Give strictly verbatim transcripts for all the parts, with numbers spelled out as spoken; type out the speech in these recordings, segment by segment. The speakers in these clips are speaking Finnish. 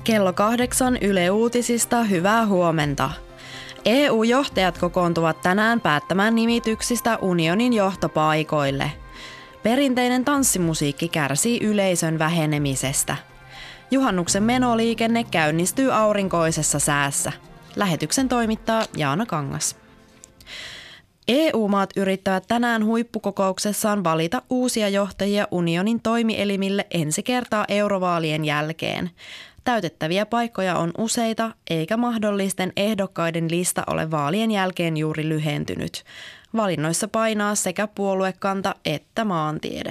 Kello kahdeksan Yle Uutisista hyvää huomenta. E U-johtajat kokoontuvat tänään päättämään nimityksistä unionin johtopaikoille. Perinteinen tanssimusiikki kärsii yleisön vähenemisestä. Juhannuksen menoliikenne käynnistyy aurinkoisessa säässä. Lähetyksen toimittaa Jaana Kangas. E U-maat yrittävät tänään huippukokouksessaan valita uusia johtajia unionin toimielimille ensi kertaa eurovaalien jälkeen. Täytettäviä paikkoja on useita, eikä mahdollisten ehdokkaiden lista ole vaalien jälkeen juuri lyhentynyt. Valinnoissa painaa sekä puoluekanta että maantiede.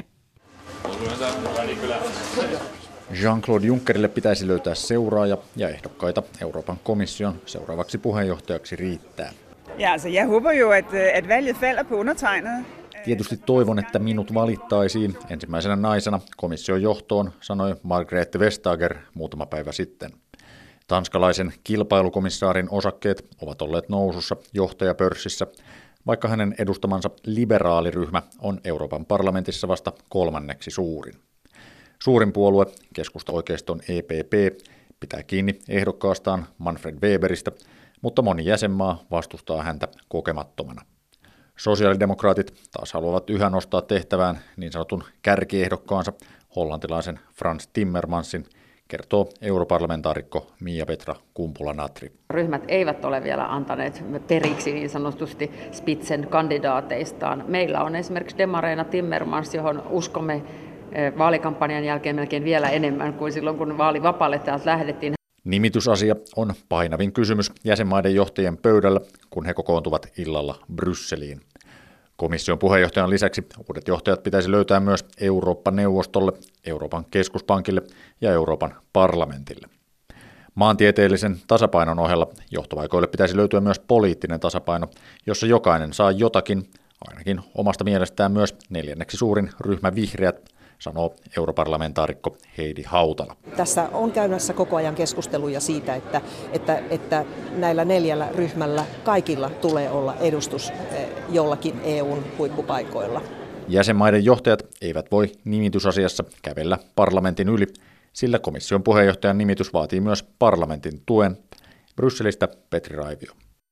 Jean-Claude Junckerille pitäisi löytää seuraaja ja ehdokkaita Euroopan komission seuraavaksi puheenjohtajaksi riittää. Ja, altså, jeg håber jo, at, at valget falder på undertegnet. Tietysti toivon, että minut valittaisiin ensimmäisenä naisena komission johtoon, sanoi Margrethe Vestager muutama päivä sitten. Tanskalaisen kilpailukomissaarin osakkeet ovat olleet nousussa johtajapörssissä, vaikka hänen edustamansa liberaaliryhmä on Euroopan parlamentissa vasta kolmanneksi suurin. Suurin puolue, keskusta-oikeiston E P P, pitää kiinni ehdokkaastaan Manfred Weberistä, mutta moni jäsenmaa vastustaa häntä kokemattomana. Sosiaalidemokraatit taas haluavat yhä nostaa tehtävään niin sanotun kärkiehdokkaansa hollantilaisen Frans Timmermansin, kertoo europarlamentaarikko Mia-Petra Kumpula-Natri. Ryhmät eivät ole vielä antaneet periksi niin sanotusti Spitzen kandidaateistaan. Meillä on esimerkiksi demareina Timmermans, johon uskomme vaalikampanjan jälkeen melkein vielä enemmän kuin silloin, kun vaalivapaalle täältä lähdettiin. Nimitysasia on painavin kysymys jäsenmaiden johtajien pöydällä, kun he kokoontuvat illalla Brysseliin. Komission puheenjohtajan lisäksi uudet johtajat pitäisi löytää myös Eurooppa-neuvostolle, Euroopan keskuspankille ja Euroopan parlamentille. Maantieteellisen tasapainon ohella johtopaikoille pitäisi löytyä myös poliittinen tasapaino, jossa jokainen saa jotakin, ainakin omasta mielestään myös neljänneksi suurin ryhmä vihreät, sanoo europarlamentaarikko Heidi Hautala. Tässä on käynnissä koko ajan keskusteluja siitä, että, että, että näillä neljällä ryhmällä kaikilla tulee olla edustus jollakin E U:n huippupaikoilla. Jäsenmaiden johtajat eivät voi nimitysasiassa kävellä parlamentin yli, sillä komission puheenjohtajan nimitys vaatii myös parlamentin tuen. Brysselistä Petri Raivio.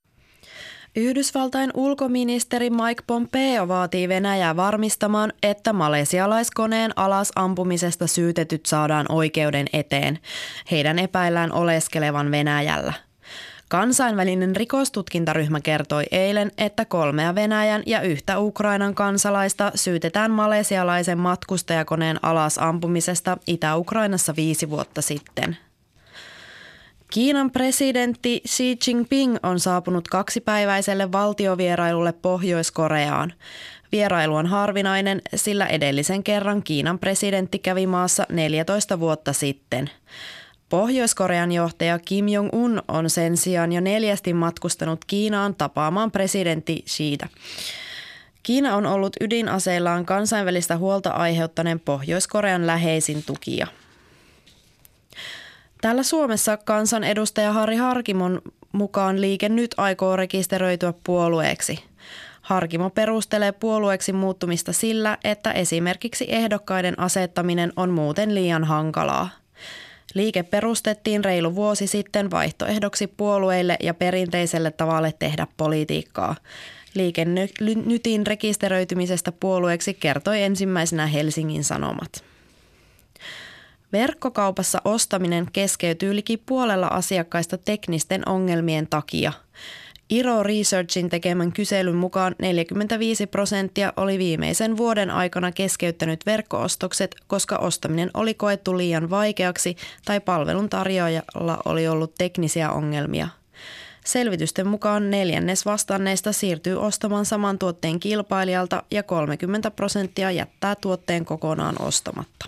Yhdysvaltain ulkoministeri Mike Pompeo vaatii Venäjää varmistamaan, että malesialaiskoneen alas ampumisesta syytetyt saadaan oikeuden eteen. Heidän epäillään oleskelevan Venäjällä. Kansainvälinen rikostutkintaryhmä kertoi eilen, että kolmea Venäjän ja yhtä Ukrainan kansalaista syytetään malesialaisen matkustajakoneen alas ampumisesta Itä-Ukrainassa viisi vuotta sitten. Kiinan presidentti Xi Jinping on saapunut kaksipäiväiselle valtiovierailulle Pohjois-Koreaan. Vierailu on harvinainen, sillä edellisen kerran Kiinan presidentti kävi maassa neljätoista vuotta sitten. Pohjois-Korean johtaja Kim Jong-un on sen sijaan jo neljästi matkustanut Kiinaan tapaamaan presidentti Xiitä. Kiina on ollut ydinaseillaan kansainvälistä huolta aiheuttaneen Pohjois-Korean läheisin tukija. Täällä Suomessa kansanedustaja Harri Harkimon mukaan Liike Nyt aikoo rekisteröityä puolueeksi. Harkimo perustelee puolueeksi muuttumista sillä, että esimerkiksi ehdokkaiden asettaminen on muuten liian hankalaa. Liike perustettiin reilu vuosi sitten vaihtoehdoksi puolueille ja perinteiselle tavalle tehdä politiikkaa. Liike Nytin rekisteröitymisestä puolueeksi kertoi ensimmäisenä Helsingin Sanomat. Verkkokaupassa ostaminen keskeytyy liki puolella asiakkaista teknisten ongelmien takia. Iro Researchin tekemän kyselyn mukaan neljäkymmentäviisi prosenttia oli viimeisen vuoden aikana keskeyttänyt verkko-ostokset, koska ostaminen oli koettu liian vaikeaksi tai palveluntarjoajalla oli ollut teknisiä ongelmia. Selvitysten mukaan neljännes vastanneista siirtyy ostamaan saman tuotteen kilpailijalta ja kolmekymmentä prosenttia jättää tuotteen kokonaan ostamatta.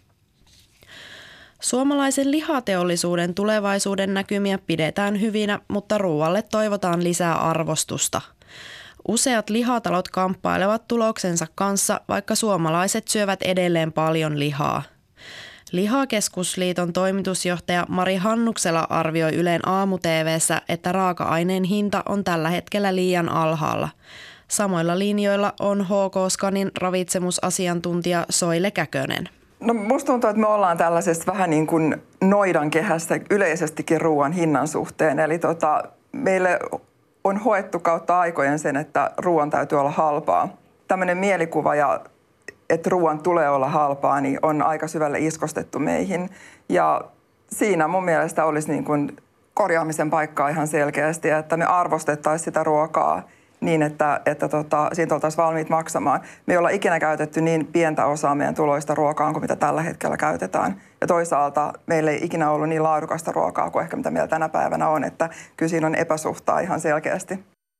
Suomalaisen lihateollisuuden tulevaisuuden näkymiä pidetään hyvinä, mutta ruoalle toivotaan lisää arvostusta. Useat lihatalot kamppailevat tuloksensa kanssa, vaikka suomalaiset syövät edelleen paljon lihaa. Lihakeskusliiton toimitusjohtaja Mari Hannuksela arvioi Ylen aamu-tv:ssä, että raaka-aineen hinta on tällä hetkellä liian alhaalla. Samoilla linjoilla on H K Scanin ravitsemusasiantuntija Soile Käkönen. No musta tuntuu, että me ollaan tällaisessa vähän niin kuin noidan kehässä yleisestikin ruoan hinnan suhteen. Eli tota, meille on hoettu kautta aikojen sen, että ruoan täytyy olla halpaa. Tämmöinen mielikuva, ja, että ruoan tulee olla halpaa, niin on aika syvälle iskostettu meihin. Ja siinä mun mielestä olisi niin kuin korjaamisen paikkaa ihan selkeästi, että me arvostettaisiin sitä ruokaa niin, että, että tota, siitä oltaisiin valmiit maksamaan. Me ei olla ikinä käytetty niin pientä osaa meidän tuloista ruokaan kuin mitä tällä hetkellä käytetään. Ja toisaalta meillä ei ikinä ollut niin laadukasta ruokaa kuin ehkä mitä meillä tänä päivänä on, että kyllä siinä on epäsuhtaa ihan selkeästi.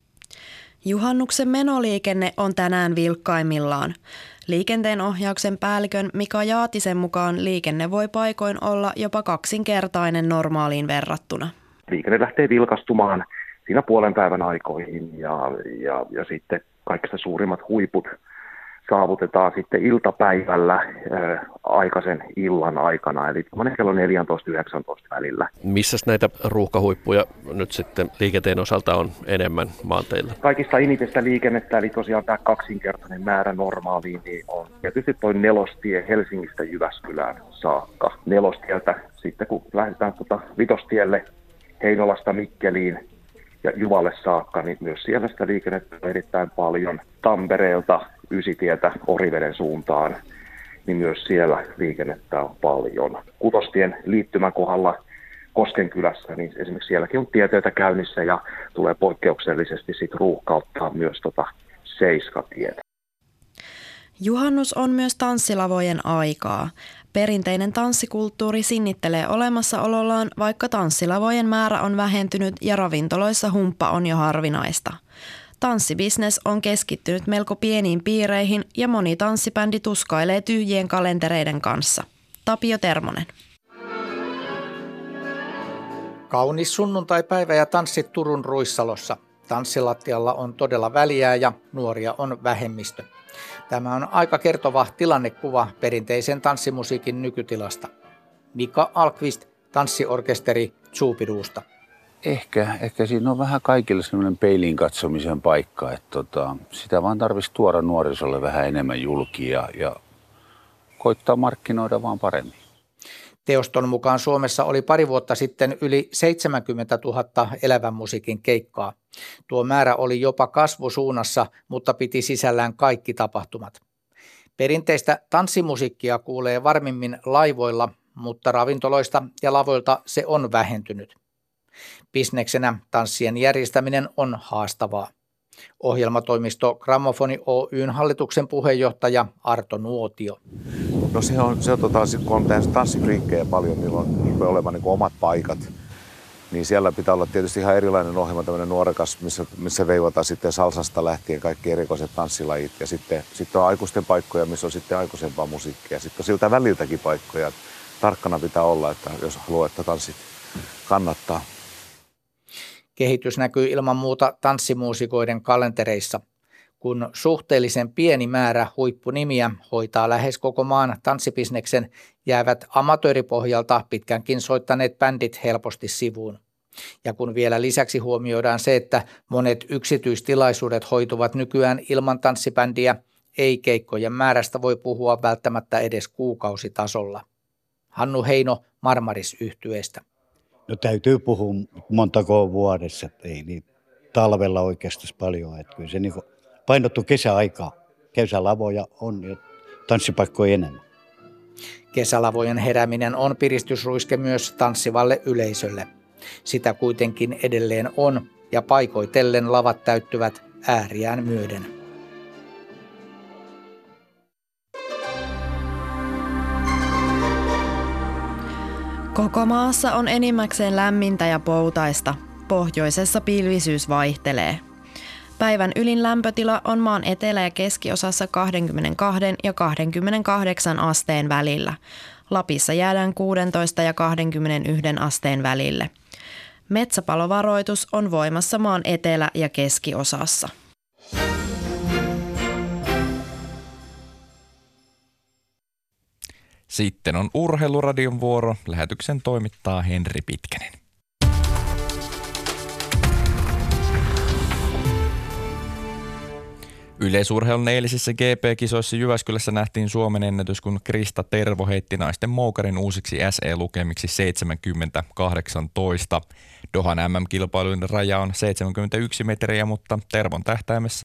Juhannuksen menoliikenne on tänään vilkkaimmillaan. Liikenteen ohjauksen päällikön Mika Jaatisen mukaan liikenne voi paikoin olla jopa kaksinkertainen normaaliin verrattuna. Liikenne lähtee vilkastumaan siinä puolen päivän aikoihin ja, ja, ja sitten kaikista suurimmat huiput saavutetaan sitten iltapäivällä äh, aikaisen illan aikana, eli kello neljätoista yhdeksäntoista välillä. Missäs näitä ruuhkahuippuja nyt sitten liikenteen osalta on enemmän maanteilla? Kaikista eniten sitä liikennettä, eli tosiaan tämä kaksinkertainen määrä normaaliin, niin on tietysti toi nelostie Helsingistä Jyväskylään saakka. Nelostieltä sitten kun lähdetään tuota Vitostielle Heinolasta Mikkeliin ja Juvalle saakka, niin myös siellä sitä liikennettä on erittäin paljon. Tampereelta Ysitietä Oriveden suuntaan, niin myös siellä liikennettä on paljon. Kutostien liittymän kohdalla Koskenkylässä, niin esimerkiksi sielläkin on tieteitä käynnissä ja tulee poikkeuksellisesti sit ruuhkauttaa myös tota Seiskatietä. Juhannus on myös tanssilavojen aikaa. Perinteinen tanssikulttuuri sinnittelee olemassaolollaan, vaikka tanssilavojen määrä on vähentynyt ja ravintoloissa humppa on jo harvinaista. Tanssibisnes on keskittynyt melko pieniin piireihin ja moni tanssibändi tuskailee tyhjien kalentereiden kanssa. Tapio Termonen. Kaunis sunnuntaipäivä ja tanssit Turun Ruissalossa. Tanssilattialla on todella väliä ja nuoria on vähemmistö. Tämä on aika kertova tilannekuva perinteisen tanssimusiikin nykytilasta. Mika Alkvist, tanssiorkesteri Tsuupiduusta. Ehkä, ehkä siinä on vähän kaikille sellainen peiliin katsomisen paikka, että tota, sitä vaan tarvitsisi tuoda nuorisolle vähän enemmän julkia ja koittaa markkinoida vaan paremmin. Teoston mukaan Suomessa oli pari vuotta sitten yli seitsemänkymmentätuhatta elävän musiikin keikkaa. Tuo määrä oli jopa kasvusuunnassa, mutta piti sisällään kaikki tapahtumat. Perinteistä tanssimusiikkia kuulee varmimmin laivoilla, mutta ravintoloista ja lavoilta se on vähentynyt. Bisneksenä tanssien järjestäminen on haastavaa. Ohjelmatoimisto Grammofoni Oyn hallituksen puheenjohtaja Arto Nuotio. No se on, se on tota, kun on tanssifriikkejä paljon, niillä on rupeaa olemaan niin kuin omat paikat. Niin siellä pitää olla tietysti ihan erilainen ohjelma, tämmöinen nuorekas, missä, missä veivataan sitten salsasta lähtien kaikki erikoiset tanssilajit. Ja sitten, sitten on aikuisten paikkoja, missä on sitten aikuisempaa musiikkia. Sitten on siltä väliltäkin paikkoja. Tarkkana pitää olla, että jos haluaa, että tanssit kannattaa. Kehitys näkyy ilman muuta tanssimuusikoiden kalentereissa. Kun suhteellisen pieni määrä huippunimiä hoitaa lähes koko maan tanssibisneksen, jäävät amatööripohjalta pitkänkin soittaneet bändit helposti sivuun. Ja kun vielä lisäksi huomioidaan se, että monet yksityistilaisuudet hoituvat nykyään ilman tanssibändiä, ei keikkojen määrästä voi puhua välttämättä edes kuukausitasolla. Hannu Heino Marmaris-yhtyeestä. No täytyy puhua montako vuodessa, ei niin talvella oikeastaan paljon. Että kyllä se niin painottuu kesäaikaa. Kesälavoja on ja tanssipaikkoja enemmän. Kesälavojen herääminen on piristysruiske myös tanssivalle yleisölle. Sitä kuitenkin edelleen on ja paikoitellen lavat täyttyvät ääriään myöden. Koko maassa on enimmäkseen lämmintä ja poutaista. Pohjoisessa pilvisyys vaihtelee. Päivän ylin lämpötila on maan etelä- ja keskiosassa kaksikymmentäkaksi ja kaksikymmentäkahdeksan asteen välillä. Lapissa jäädään kuusitoista ja kaksikymmentäyksi asteen välille. Metsäpalovaroitus on voimassa maan etelä- ja keskiosassa. Sitten on Urheiluradion vuoro. Lähetyksen toimittaa Henri Pitkänen. Yleisurheilun eilisissä G P-kisoissa Jyväskylässä nähtiin Suomen ennätys, kun Krista Tervo heitti naisten moukarin uusiksi S E-lukemiksi seitsemänkymmentä kahdeksantoista. Dohan M M-kilpailujen raja on seitsemänkymmentäyksi metriä, mutta Tervon tähtäimessä